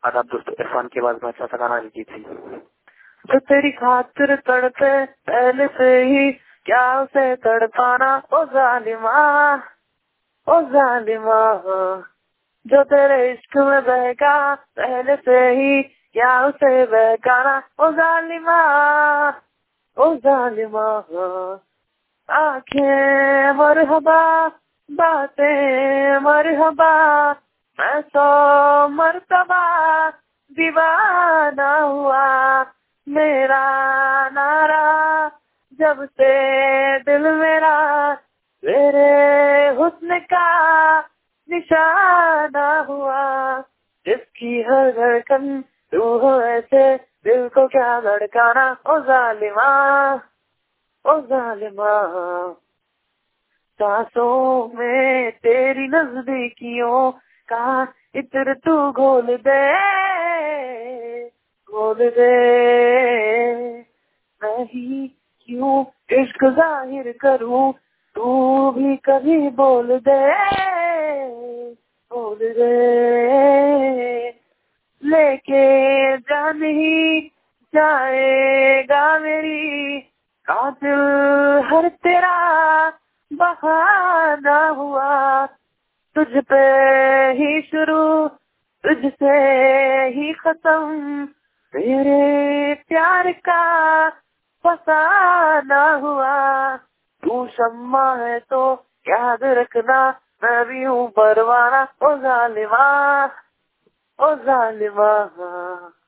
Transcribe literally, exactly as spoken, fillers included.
आदाब दोस्तों, इरफान की आवाज में अच्छा सा गाना लीजिए थी। जो तेरी खातिर तड़पे पहले से ही, क्या उसे तड़पाना ओ जालिमा, ओ जालिमा। जो तेरे इश्क में बहका पहले से ही, क्या उसे बहकाना ओ जालिमा, ओ जालिमा। आंखें मरहबा, बातें मरहबा, मैं सौ मर्तबा दीवाना हुआ। मेरा नारा जब से दिल मेरा तेरे हुस्न का निशाना हुआ। जिसकी हर धड़कन तू हो ऐसे, दिल को क्या धड़काना ओ जालिमा, ओ जालिमा। सांसों में तेरी नजदीकियों का इत्र तू घोल दे, घोल दे। मैं ही क्यों इश्क जाहिर करूं, तू भी कभी बोल दे, बोल दे। लेके जान ही जाएगा मेरी, कातिल हर तेरा बहाना हुआ। तुझ पे ही शुरू, तुझसे ही खत्म, तेरे प्यार का फसाना हुआ। तू शम्मा है तो याद रखना, मैं भी हूँ परवाना ओ जालिमा, ओ जालिमा।